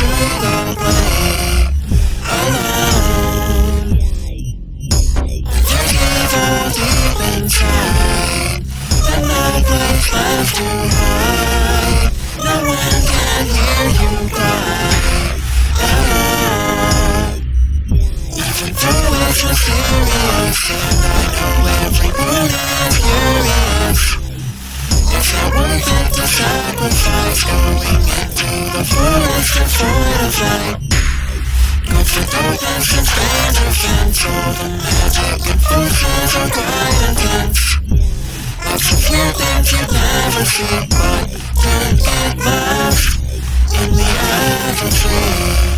to go play alone. There's evil deep inside, the nightlife left to hide. No one can hear you cry at all. Even though it's mysterious, and I know everyone is curious. Is it worth it to sacrifice going into the forest to fight a fight? But the darkness is dangerous, so the magic and forces are quite intense. Lots of few things you'd never see, but can't get lost in the everything.